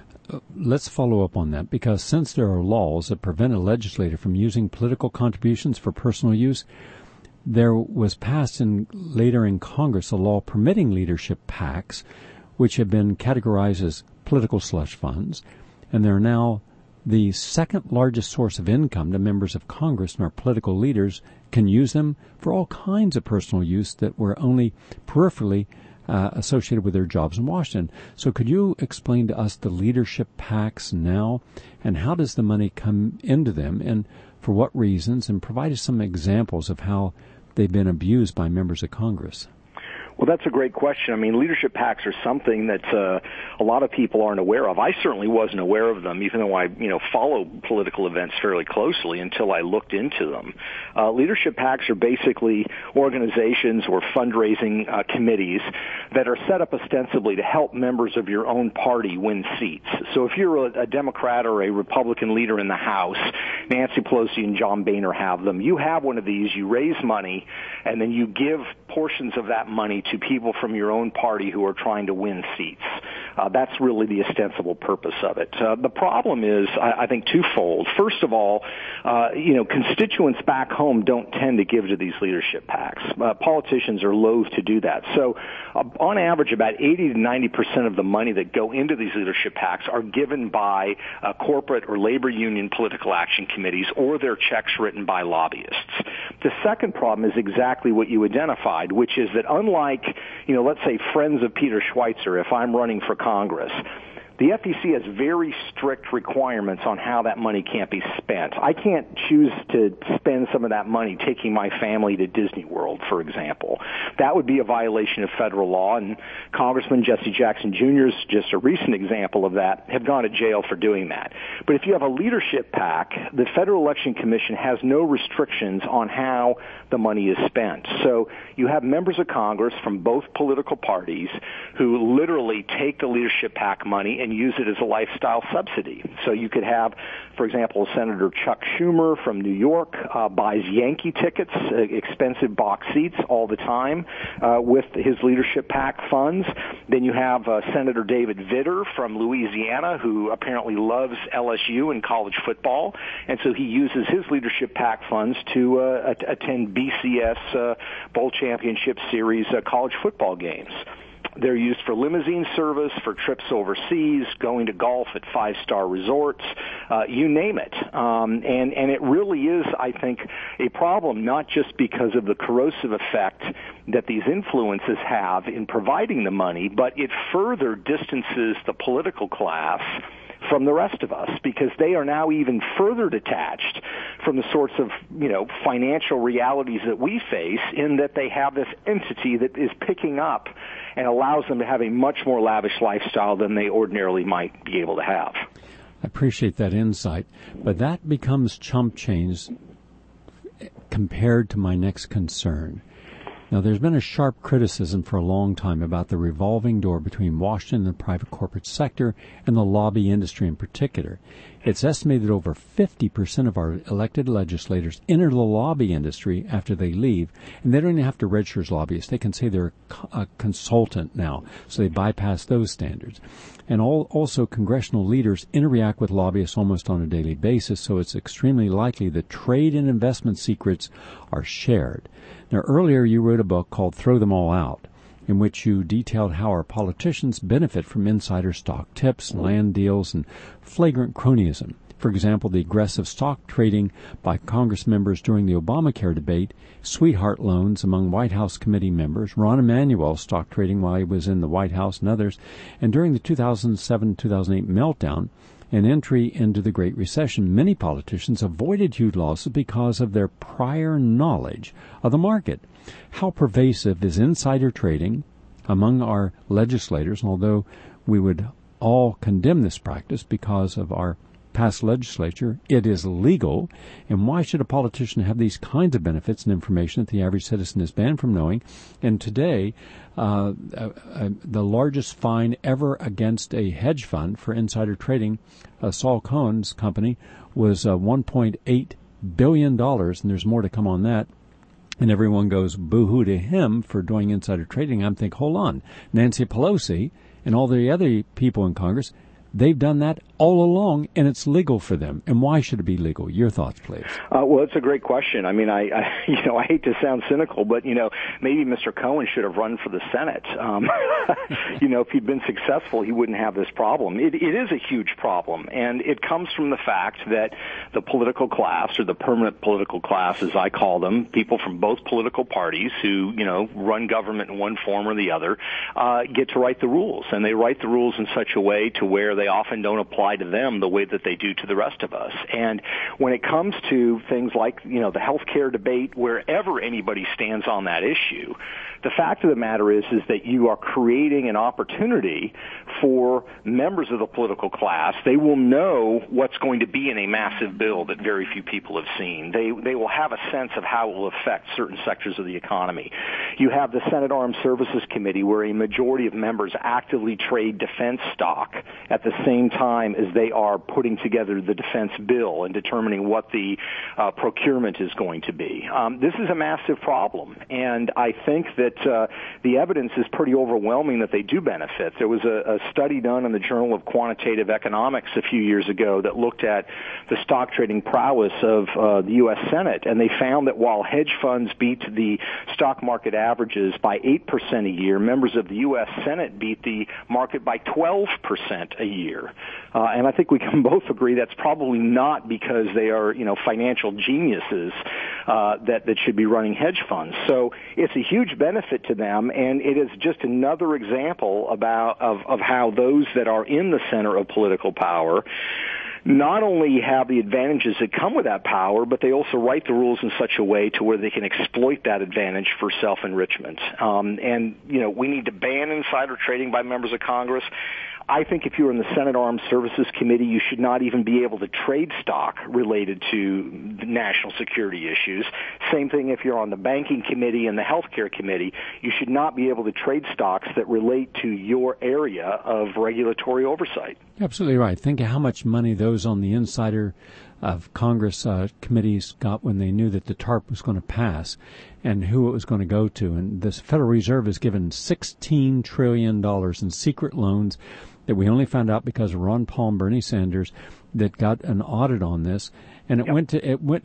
Let's follow up on that, because since there are laws that prevent a legislator from using political contributions for personal use, there was passed later in Congress a law permitting leadership PACs, which have been categorized as political slush funds, and they're now the second largest source of income to members of Congress, and our political leaders can use them for all kinds of personal use that were only peripherally associated with their jobs in Washington. So could you explain to us the leadership PACs now, and how does the money come into them, and for what reasons, and provide us some examples of how they've been abused by members of Congress? Well, that's a great question. I mean, leadership PACs are something that a lot of people aren't aware of. I certainly wasn't aware of them, even though I, follow political events fairly closely until I looked into them. Leadership PACs are basically organizations or fundraising committees that are set up ostensibly to help members of your own party win seats. So if you're a Democrat or a Republican leader in the House, Nancy Pelosi and John Boehner have them. You have one of these, you raise money, and then you give portions of that money to people from your own party who are trying to win seats. That's really the ostensible purpose of it. The problem is, I think, twofold. First of all, constituents back home don't tend to give to these leadership PACs. Politicians are loath to do that. So, on average, about 80 to 90% of the money that go into these leadership PACs are given by corporate or labor union political action committees, or their checks written by lobbyists. The second problem is exactly what you identified, which is that unlike, let's say Friends of Peter Schweitzer, if I'm running for Congress, the FEC has very strict requirements on how that money can't be spent. I can't choose to spend some of that money taking my family to Disney World, for example. That would be a violation of federal law, and Congressman Jesse Jackson Jr. is just a recent example of that, have gone to jail for doing that. But if you have a leadership PAC, the Federal Election Commission has no restrictions on how the money is spent. So you have members of Congress from both political parties who literally take the leadership PAC money and use it as a lifestyle subsidy. So you could have, for example, Senator Chuck Schumer from New York buys Yankee tickets, expensive box seats all the time with his leadership PAC funds. Then you have Senator David Vitter from Louisiana, who apparently loves LSU and college football, and so he uses his leadership PAC funds to attend BCS Bowl Championship Series college football games. They're used for limousine service, for trips overseas, going to golf at five-star resorts, you name it. And it really is, I think, a problem, not just because of the corrosive effect that these influences have in providing the money, but it further distances the political class from the rest of us, because they are now even further detached from the sorts of, financial realities that we face, in that they have this entity that is picking up and allows them to have a much more lavish lifestyle than they ordinarily might be able to have. I appreciate that insight, but that becomes chump change compared to my next concern. Now, there's been a sharp criticism for a long time about the revolving door between Washington and the private corporate sector and the lobby industry in particular. It's estimated that over 50% of our elected legislators enter the lobby industry after they leave, and they don't even have to register as lobbyists. They can say they're a consultant now, so they bypass those standards. And also, congressional leaders interact with lobbyists almost on a daily basis, so it's extremely likely that trade and investment secrets are shared. Now, earlier you wrote a book called Throw Them All Out, in which you detailed how our politicians benefit from insider stock tips, land deals, and flagrant cronyism. For example, the aggressive stock trading by Congress members during the Obamacare debate, sweetheart loans among White House committee members, Rahm Emanuel's stock trading while he was in the White House and others, and during the 2007-2008 meltdown, an entry into the Great Recession, many politicians avoided huge losses because of their prior knowledge of the market. How pervasive is insider trading among our legislators? Although we would all condemn this practice because of our past legislature, it is legal. And why should a politician have these kinds of benefits and information that the average citizen is banned from knowing? And today, the largest fine ever against a hedge fund for insider trading, Saul Cohen's company, was $1.8 billion, and there's more to come on that. And everyone goes boo-hoo to him for doing insider trading. I'm thinking, hold on, Nancy Pelosi and all the other people in Congress, they've done that all along, and it's legal for them. And why should it be legal? Your thoughts, please. Well, it's a great question. I mean, I hate to sound cynical, but, maybe Mr. Cohen should have run for the Senate. If he'd been successful, he wouldn't have this problem. It is a huge problem, and it comes from the fact that the political class, or the permanent political class, as I call them, people from both political parties who, run government in one form or the other, get to write the rules. And they write the rules in such a way to where they often don't apply to them the way that they do to the rest of us. And when it comes to things like, the health care debate, wherever anybody stands on that issue, the fact of the matter is that you are creating an opportunity for members of the political class. They will know what's going to be in a massive bill that very few people have seen. They will have a sense of how it will affect certain sectors of the economy. You have the Senate Armed Services Committee, where a majority of members actively trade defense stock at the same time as they are putting together the defense bill and determining what the procurement is going to be. This is a massive problem, and I think that the evidence is pretty overwhelming that they do benefit. There was a study done in the Journal of Quantitative Economics a few years ago that looked at the stock trading prowess of the U.S. Senate, and they found that while hedge funds beat the stock market averages by 8% a year, members of the U.S. Senate beat the market by 12% a year. And I think we can both agree that's probably not because they are, financial geniuses that should be running hedge funds. So it's a huge benefit to them, and it is just another example of how those that are in the center of political power not only have the advantages that come with that power, but they also write the rules in such a way to where they can exploit that advantage for self-enrichment. And we need to ban insider trading by members of Congress. I think if you're in the Senate Armed Services Committee, you should not even be able to trade stock related to national security issues. Same thing if you're on the Banking Committee and the Healthcare Committee. You should not be able to trade stocks that relate to your area of regulatory oversight. Absolutely right. Think of how much money those on the insider of Congress committees got when they knew that the TARP was going to pass and who it was going to go to. And the Federal Reserve has given $16 trillion in secret loans that we only found out because of Ron Paul and Bernie Sanders that got an audit on this. And it went,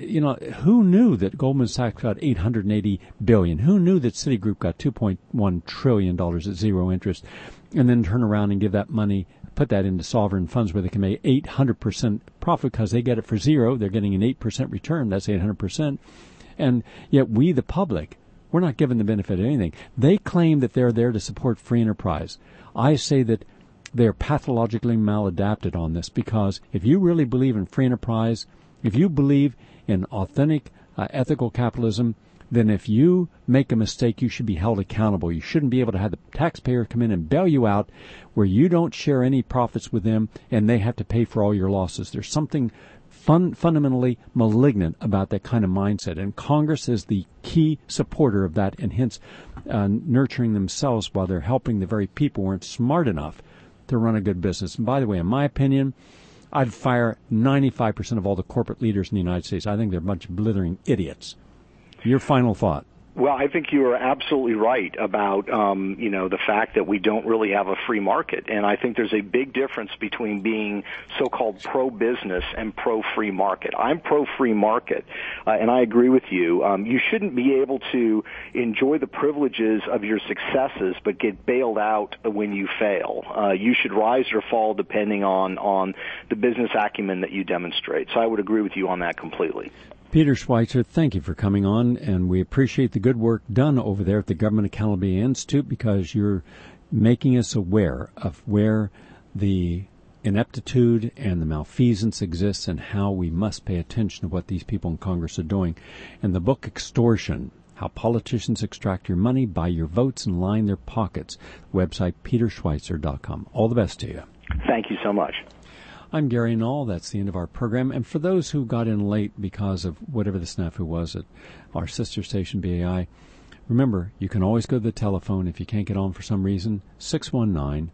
who knew that Goldman Sachs got $880 billion? Who knew that Citigroup got $2.1 trillion at zero interest and then turn around and give that money, put that into sovereign funds where they can make 800% profit because they get it for zero. They're getting an 8% return. That's 800%. And yet we, the public, we're not given the benefit of anything. They claim that they're there to support free enterprise. I say that they're pathologically maladapted on this because if you really believe in free enterprise, if you believe in authentic ethical capitalism, then if you make a mistake, you should be held accountable. You shouldn't be able to have the taxpayer come in and bail you out where you don't share any profits with them and they have to pay for all your losses. There's something fundamentally malignant about that kind of mindset. And Congress is the key supporter of that and hence nurturing themselves while they're helping the very people who aren't smart enough to run a good business. And by the way, in my opinion, I'd fire 95% of all the corporate leaders in the United States. I think they're a bunch of blithering idiots. Your final thought. Well, I think you are absolutely right about, the fact that we don't really have a free market. And I think there's a big difference between being so-called pro-business and pro-free market. I'm pro-free market, and I agree with you. You shouldn't be able to enjoy the privileges of your successes but get bailed out when you fail. You should rise or fall depending on the business acumen that you demonstrate. So I would agree with you on that completely. Peter Schweitzer, thank you for coming on, and we appreciate the good work done over there at the Government Accountability Institute because you're making us aware of where the ineptitude and the malfeasance exists and how we must pay attention to what these people in Congress are doing. And the book Extortion, How Politicians Extract Your Money, Buy Your Votes, and Line Their Pockets, website peterschweitzer.com. All the best to you. Thank you so much. I'm Gary Null. That's the end of our program. And for those who got in late because of whatever the snafu was at our sister station, BAI, remember, you can always go to the telephone if you can't get on for some reason, 619-550-0869,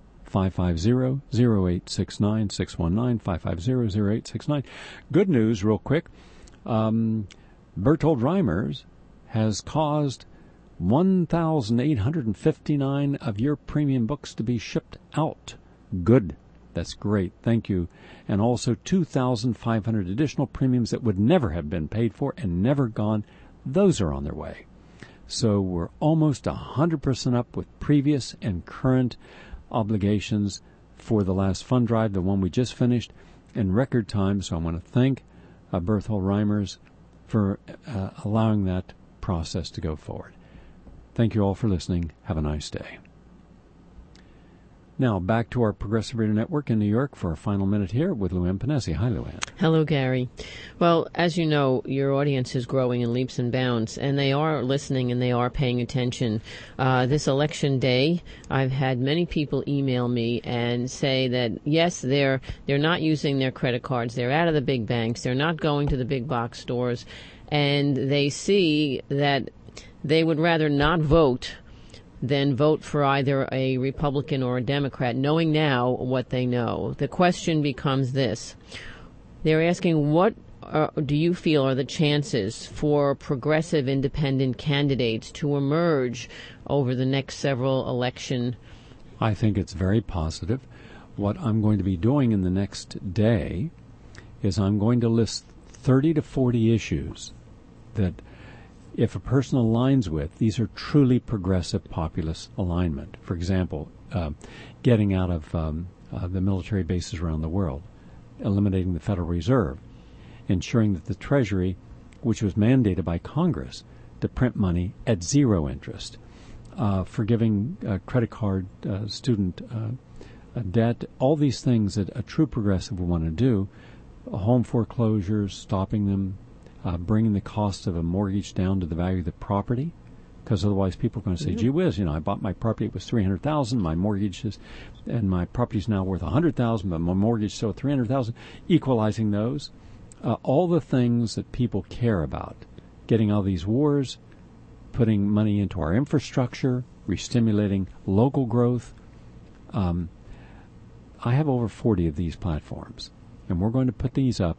619-550-0869. Good news, real quick. Bertold Reimers has caused 1,859 of your premium books to be shipped out. Good. That's great. Thank you. And also 2,500 additional premiums that would never have been paid for and never gone. Those are on their way. So we're almost 100% up with previous and current obligations for the last fund drive, the one we just finished, in record time. So I want to thank Bertold Reimers for allowing that process to go forward. Thank you all for listening. Have a nice day. Now, back to our Progressive Radio Network in New York for a final minute here with Lou Ann Panesi. Hi, Lou Ann. Hello, Gary. Well, as you know, your audience is growing in leaps and bounds, and they are listening and they are paying attention. This election day, I've had many people email me and say that, yes, they're not using their credit cards. They're out of the big banks. They're not going to the big box stores. And they see that they would rather not vote than vote for either a Republican or a Democrat, knowing now what they know. The question becomes this. They're asking, what do you feel are the chances for progressive independent candidates to emerge over the next several elections? I think it's very positive. What I'm going to be doing in the next day is I'm going to list 30 to 40 issues that if a person aligns with, these are truly progressive populist alignment. For example, getting out of the military bases around the world, eliminating the Federal Reserve, ensuring that the Treasury, which was mandated by Congress to print money at zero interest, forgiving credit card student debt, all these things that a true progressive would want to do, home foreclosures, stopping them, bringing the cost of a mortgage down to the value of the property, because otherwise people are going to say, gee whiz, I bought my property, it was $300,000, my mortgage is, and my property is now worth $100,000, but my mortgage is still $300,000, equalizing those, all the things that people care about, getting out of these wars, putting money into our infrastructure, re-stimulating local growth. I have over 40 of these platforms, and we're going to put these up,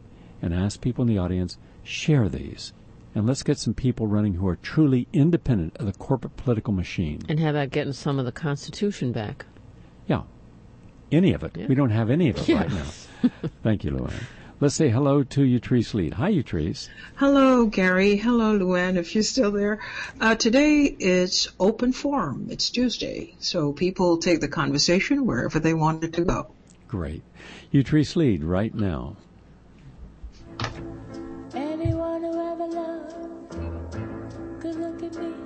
and ask people in the audience, share these. And let's get some people running who are truly independent of the corporate political machine. And how about getting some of the Constitution back? Yeah. Any of it. Yeah. We don't have any of it right now. Thank you, Luann. Let's say hello to Utrice Lead. Hi, Utrice. Hello, Gary. Hello, Luann, if you're still there. Today it's open forum. It's Tuesday, so people take the conversation wherever they want it to go. Great. Utrice Lead right now. Anyone who ever loved could look at me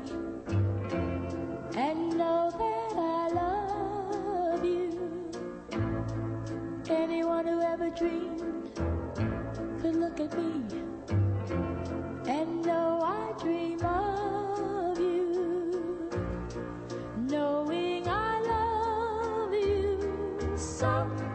and know that I love you. Anyone who ever dreamed could look at me and know I dream of you. Knowing I love you so